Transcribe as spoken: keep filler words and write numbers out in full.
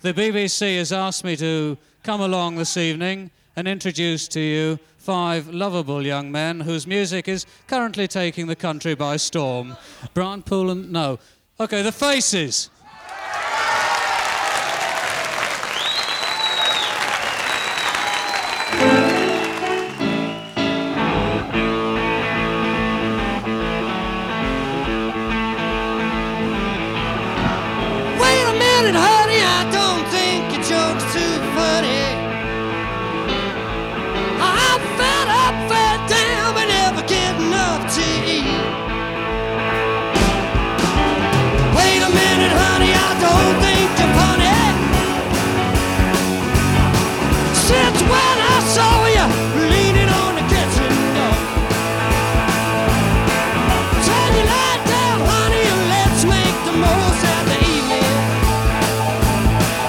the B B C has asked me to come along this evening and introduce to you five lovable young men whose music is currently taking the country by storm. Brian Poole and... no. OK, the Faces.